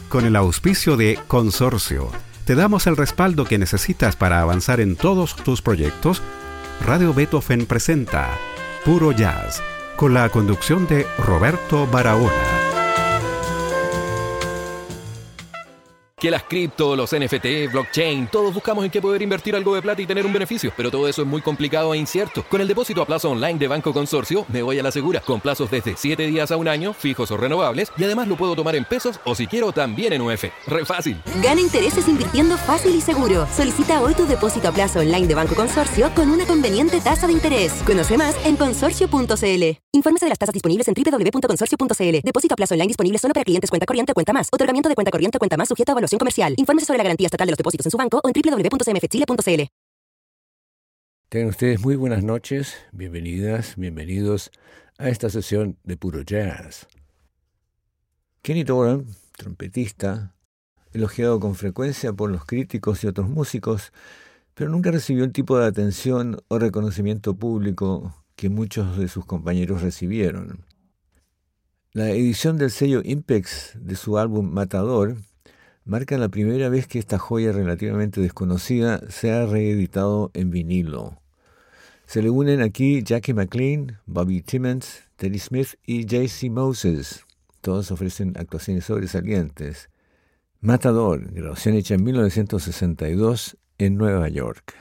Con el auspicio de Consorcio, te damos el respaldo que necesitas para avanzar en todos tus proyectos. Radio Beethoven presenta Puro Jazz, con la conducción de Roberto Barahona. Que las cripto, los NFT, blockchain, todos buscamos en qué poder invertir algo de plata y tener un beneficio, pero todo eso es muy complicado e incierto. Con el depósito a plazo online de Banco Consorcio, me voy a la segura, con plazos desde 7 días a un año, fijos o renovables, y además lo puedo tomar en pesos o si quiero también en UF. ¡Re fácil! Gana intereses invirtiendo fácil y seguro. Solicita hoy tu depósito a plazo online de Banco Consorcio con una conveniente tasa de interés. Conoce más en consorcio.cl. Infórmese de las tasas disponibles en www.consorcio.cl. Depósito a plazo online disponible solo para clientes cuenta corriente o cuenta más. Otorgamiento de cuenta corriente o cuenta más sujeto a evaluación comercial. Infórmese sobre la garantía estatal de los depósitos en su banco o en www.cmfchile.cl. Tengan ustedes muy buenas noches, bienvenidas, bienvenidos a esta sesión de Puro Jazz. Kenny Dorham, trompetista, elogiado con frecuencia por los críticos y otros músicos, pero nunca recibió el tipo de atención o reconocimiento público que muchos de sus compañeros recibieron. La edición del sello Impex de su álbum Matador marca la primera vez que esta joya relativamente desconocida se ha reeditado en vinilo. Se le unen aquí Jackie McLean, Bobby Timmons, Teddy Smith y J.C. Moses. Todos ofrecen actuaciones sobresalientes. Matador, grabación hecha en 1962 en Nueva York.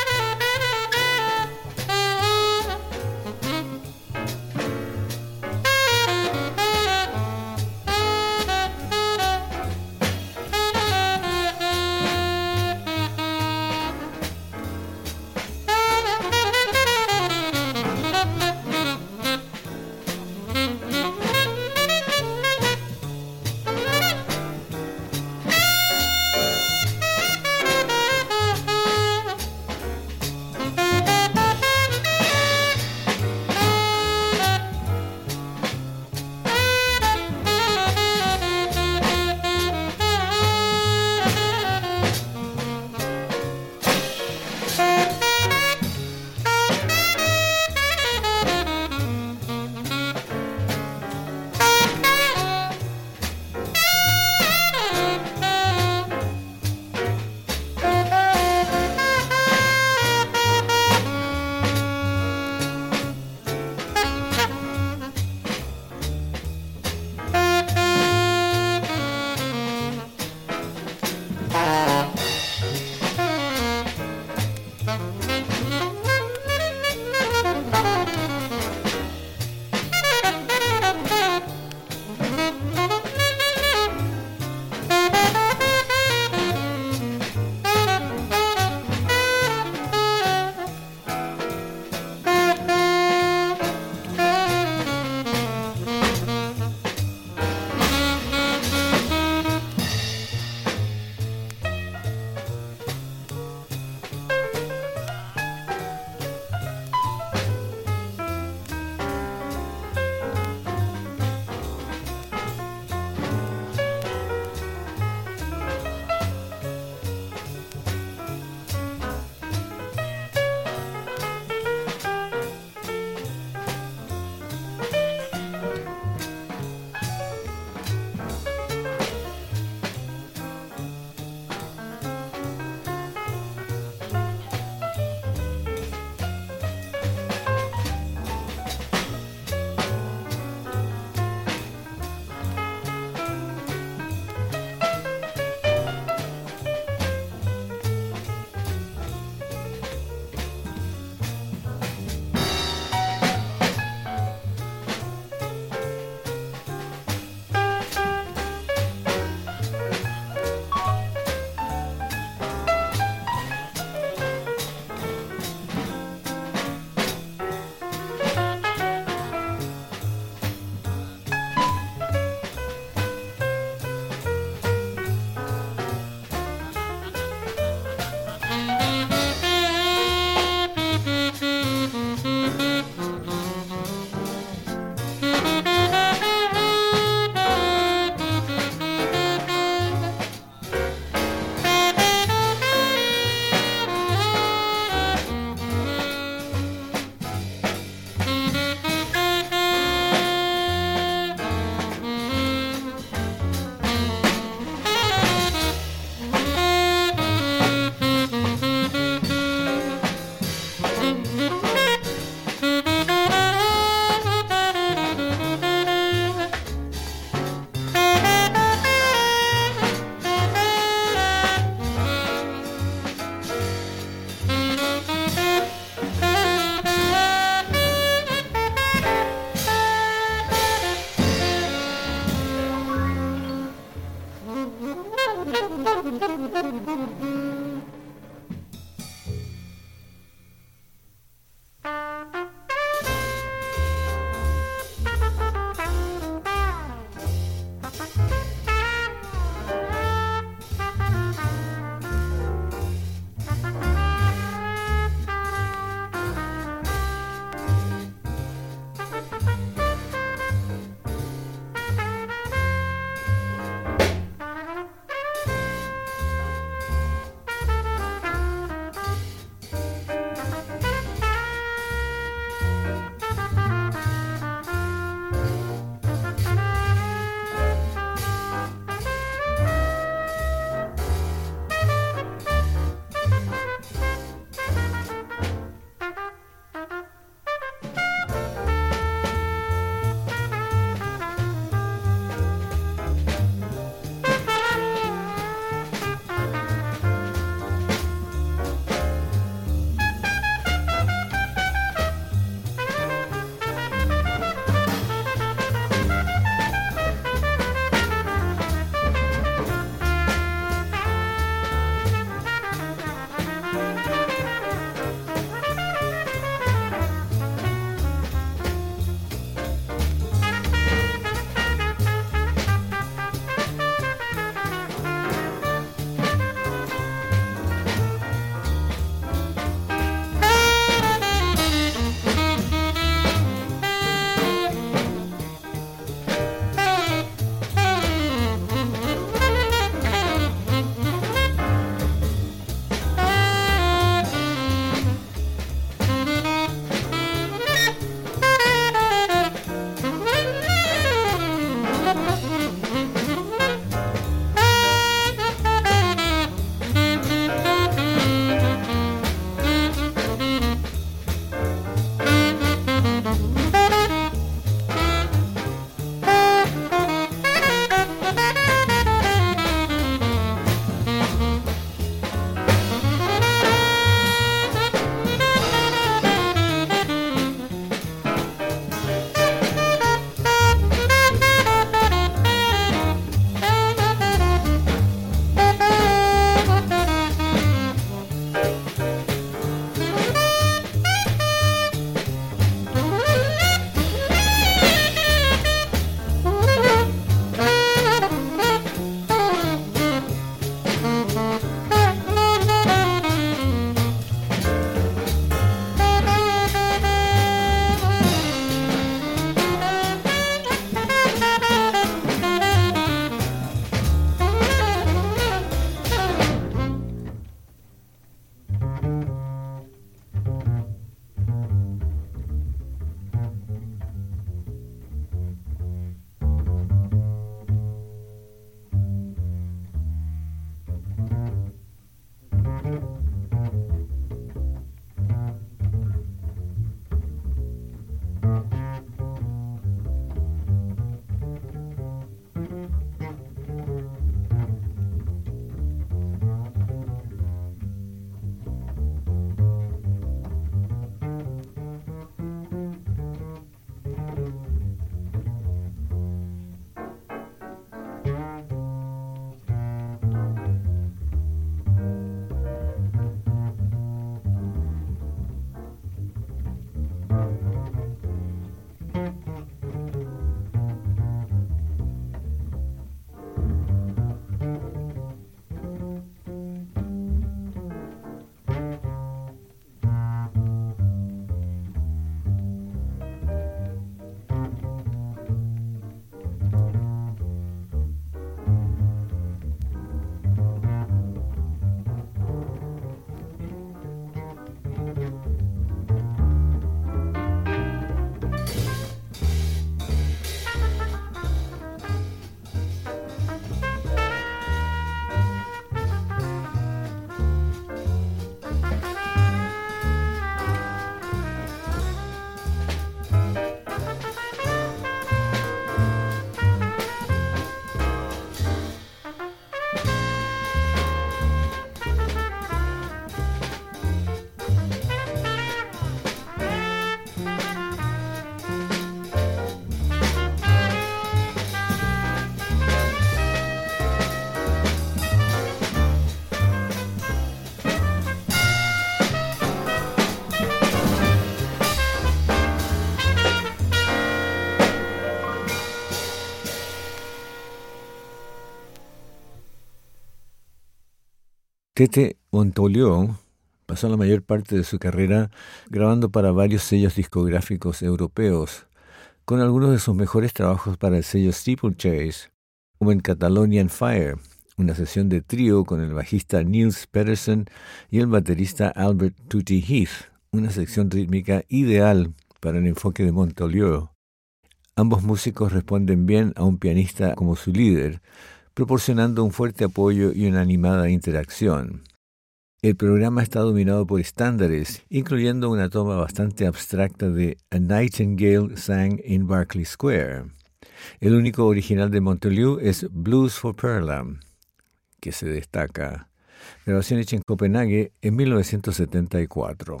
Tete Montoliu pasó la mayor parte de su carrera grabando para varios sellos discográficos europeos, con algunos de sus mejores trabajos para el sello Steeplechase, como en Catalonian Fire, una sesión de trío con el bajista Niels Pedersen y el baterista Albert Tutti Heath, una sección rítmica ideal para el enfoque de Montoliu. Ambos músicos responden bien a un pianista como su líder, proporcionando un fuerte apoyo y una animada interacción. El programa está dominado por estándares, incluyendo una toma bastante abstracta de A Nightingale Sang in Berkeley Square. El único original de Montoliu es Blues for Perla, que se destaca. Grabación hecha en Copenhague en 1974.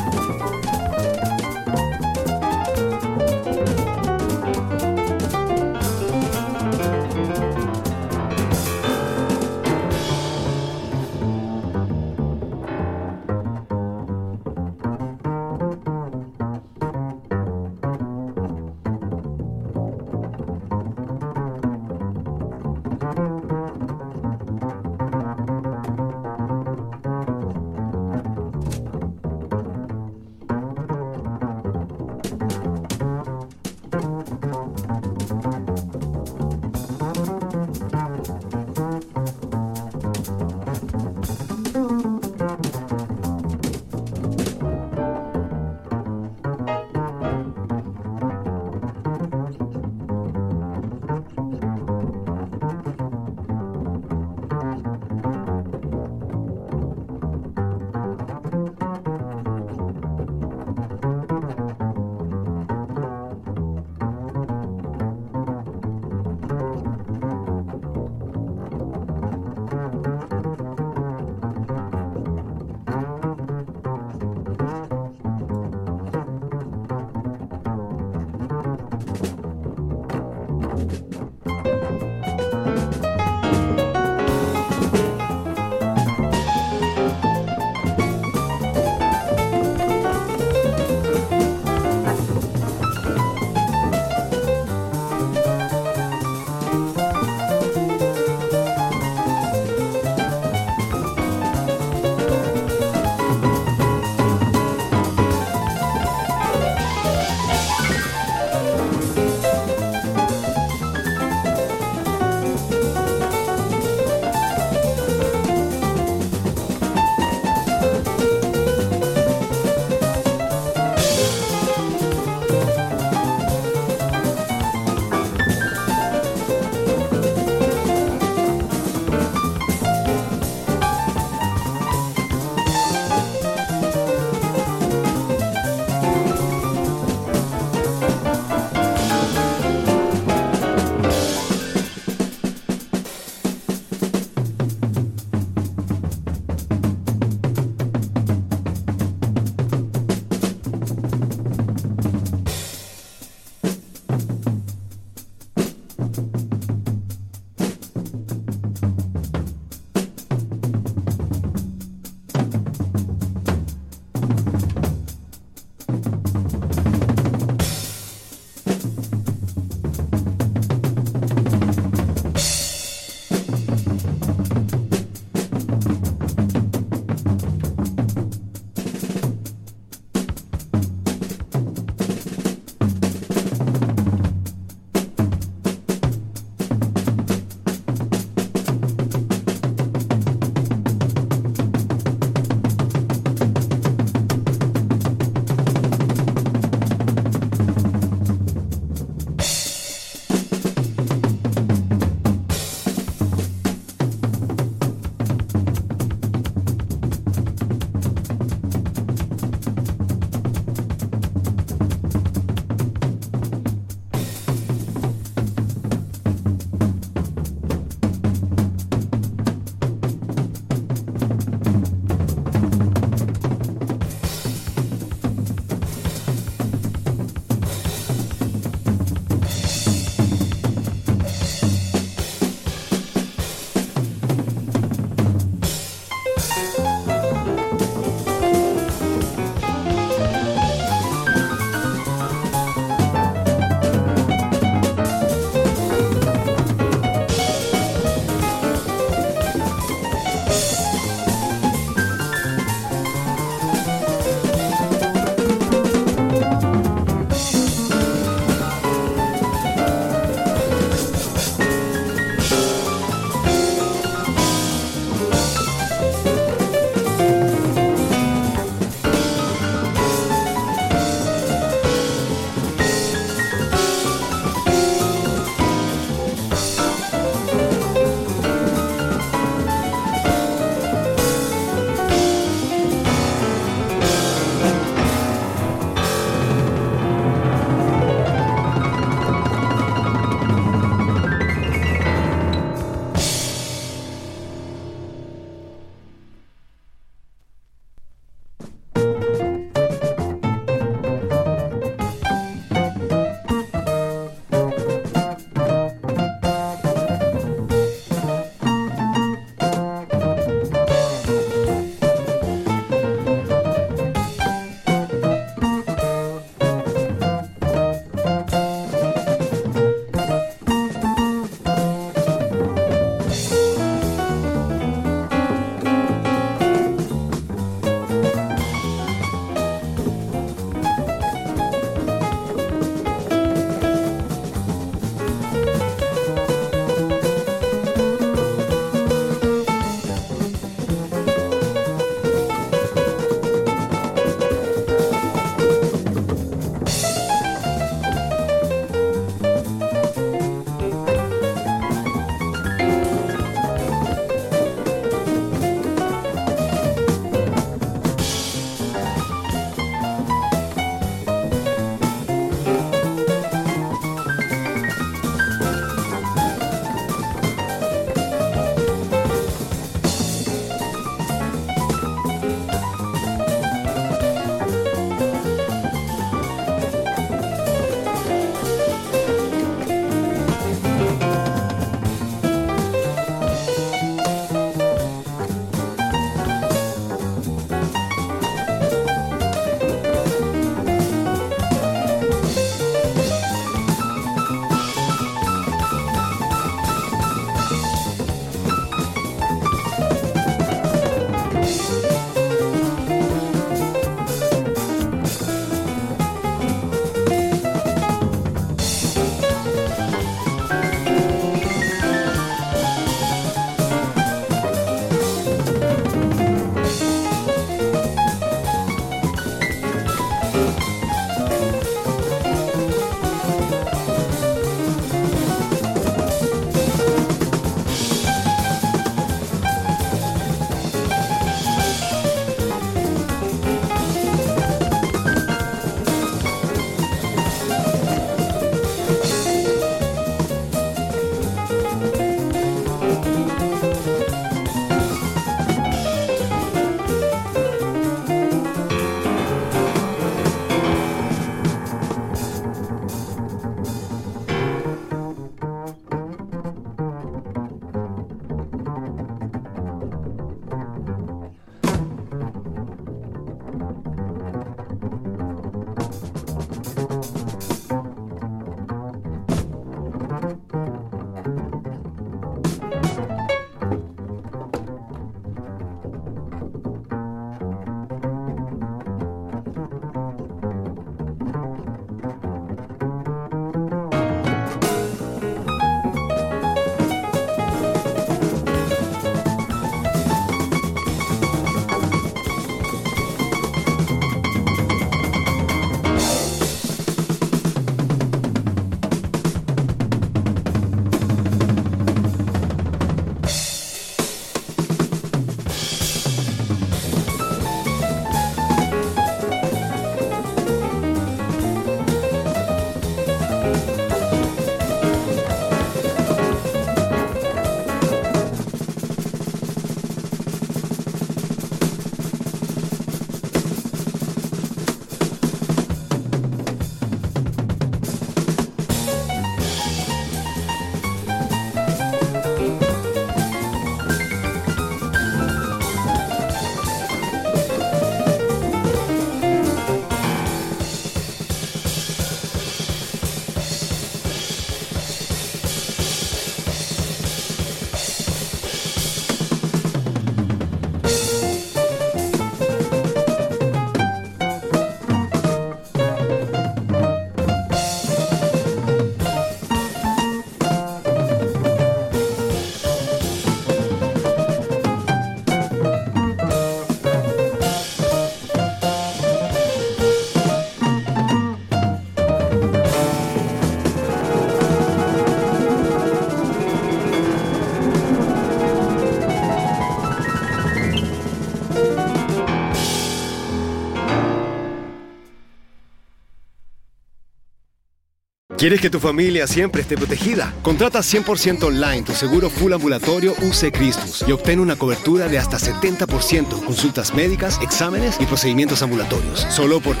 ¿Quieres que tu familia siempre esté protegida? Contrata 100% online tu seguro full ambulatorio UC Christus y obtén una cobertura de hasta 70% en consultas médicas, exámenes y procedimientos ambulatorios. Solo por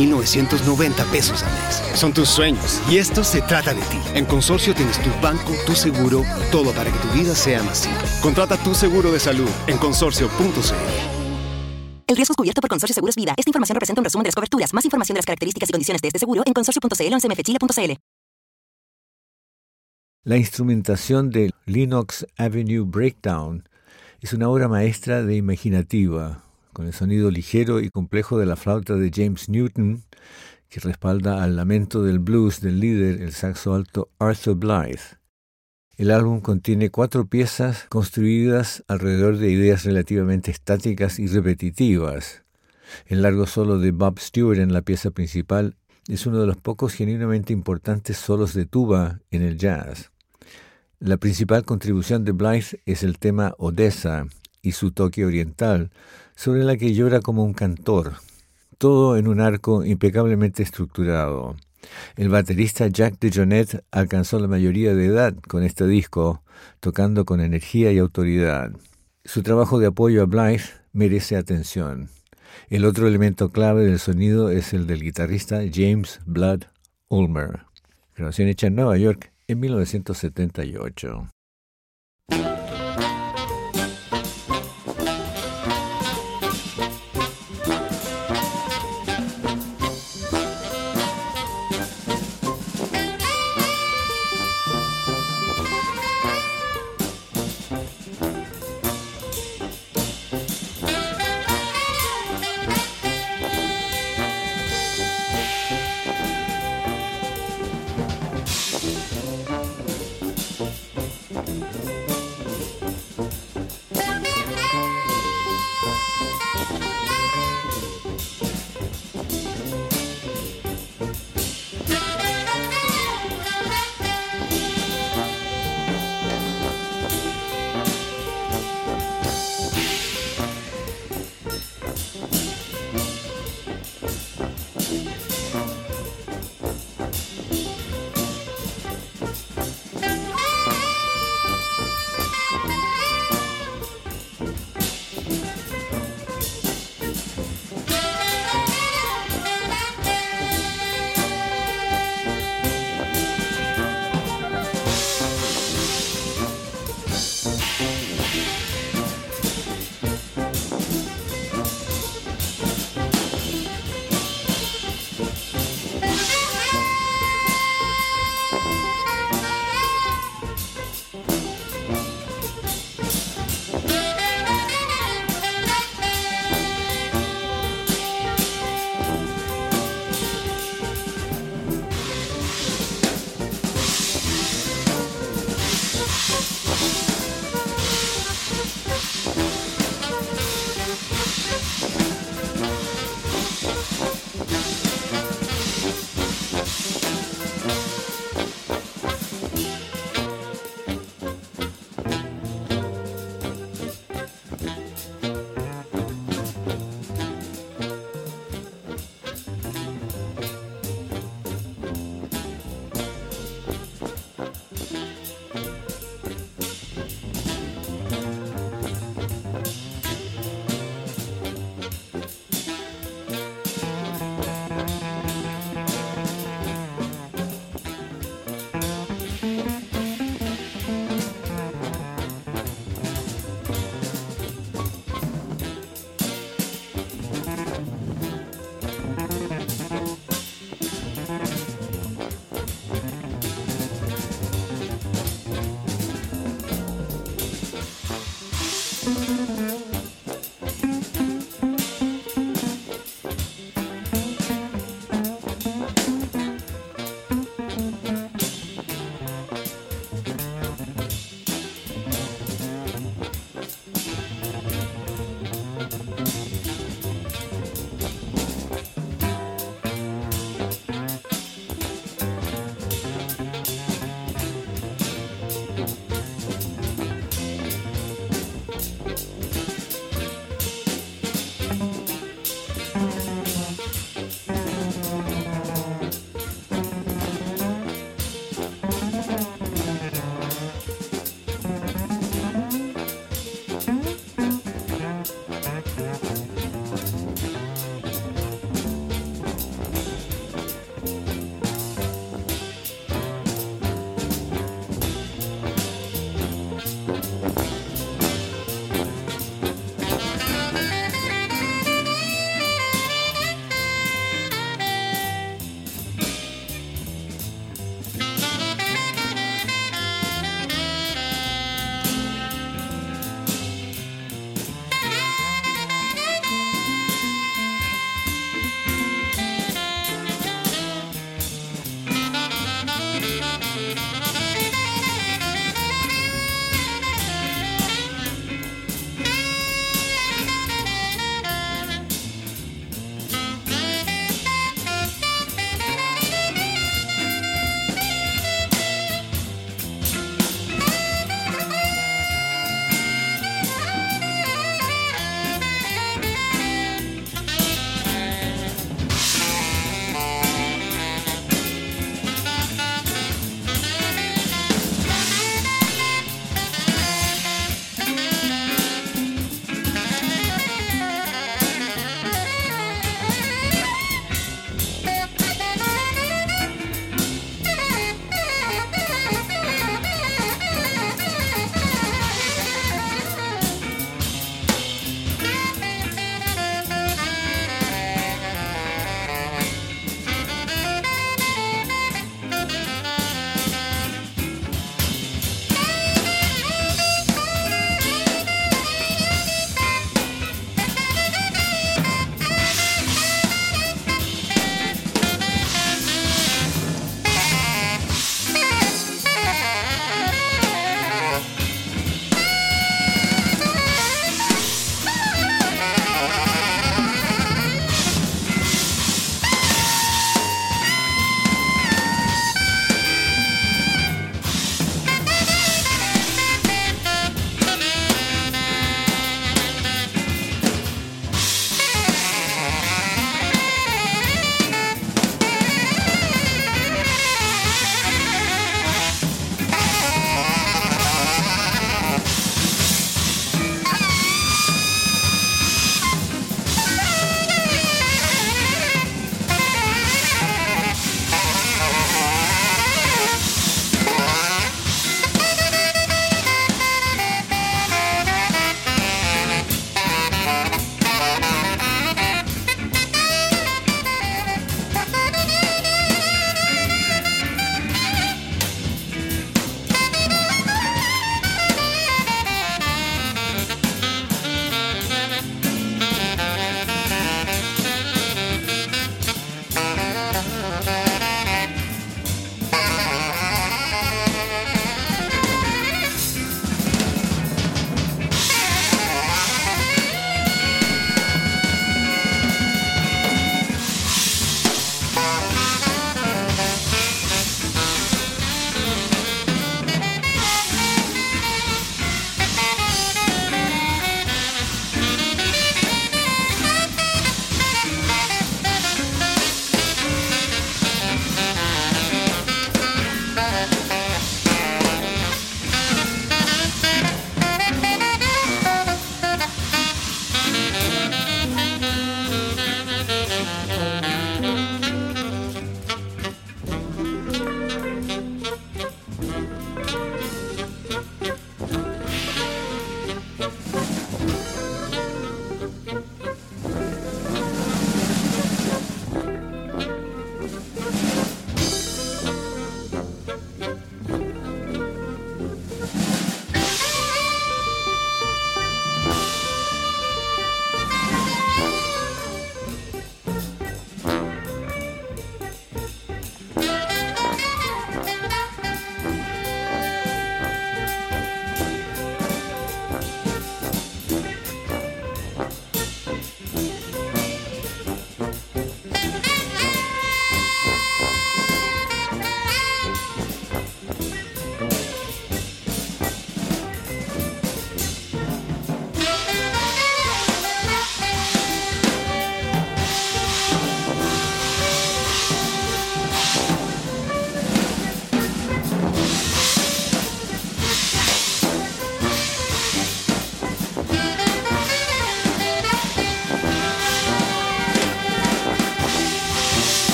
$14,990 pesos al mes. Son tus sueños y esto se trata de ti. En Consorcio tienes tu banco, tu seguro y todo para que tu vida sea más simple. Contrata tu seguro de salud en consorcio.cl. El riesgo es cubierto por Consorcio Seguros Vida. Esta información representa un resumen de las coberturas. Más información de las características y condiciones de este seguro en consorcio.cl o en cmfchile.cl. La instrumentación de Lenox Avenue Breakdown es una obra maestra de imaginativa, con el sonido ligero y complejo de la flauta de James Newton, que respalda al lamento del blues del líder, el saxo alto Arthur Blythe. El álbum contiene 4 piezas construidas alrededor de ideas relativamente estáticas y repetitivas. El largo solo de Bob Stewart en la pieza principal es uno de los pocos genuinamente importantes solos de tuba en el jazz. La principal contribución de Blythe es el tema Odessa y su toque oriental, sobre la que llora como un cantor, todo en un arco impecablemente estructurado. El baterista Jack DeJohnette alcanzó la mayoría de edad con este disco, tocando con energía y autoridad. Su trabajo de apoyo a Blythe merece atención. El otro elemento clave del sonido es el del guitarrista James Blood Ulmer. Grabación hecha en Nueva York en 1978.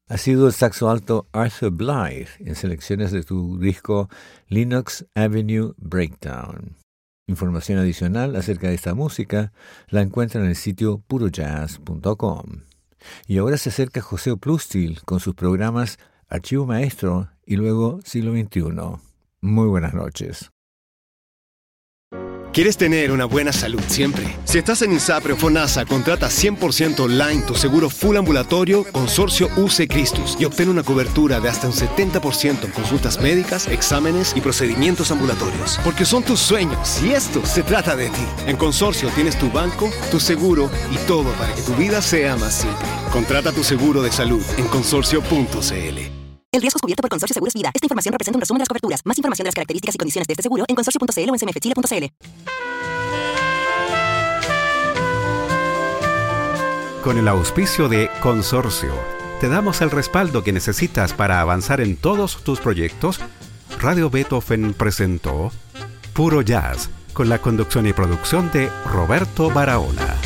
ha sido el saxo alto Arthur Blythe en selecciones de tu disco Linux Avenue Breakdown. Información adicional acerca de esta música la encuentran en el sitio purojazz.com. Y ahora se acerca José Plustil con sus programas Archivo Maestro y luego Siglo XXI. Muy buenas noches. ¿Quieres tener una buena salud siempre? Si estás en INSAPRE o FONASA, contrata 100% online tu seguro full ambulatorio Consorcio UC Christus y obtén una cobertura de hasta un 70% en consultas médicas, exámenes y procedimientos ambulatorios. Porque son tus sueños y esto se trata de ti. En Consorcio tienes tu banco, tu seguro y todo para que tu vida sea más simple. Contrata tu seguro de salud en consorcio.cl. El riesgo es cubierto por Consorcio Seguros Vida. Esta información representa un resumen de las coberturas. Más información de las características y condiciones de este seguro en consorcio.cl o en cmfchile.cl. Con el auspicio de Consorcio, te damos el respaldo que necesitas para avanzar en todos tus proyectos. Radio Beethoven presentó Puro Jazz, con la conducción y producción de Roberto Barahona.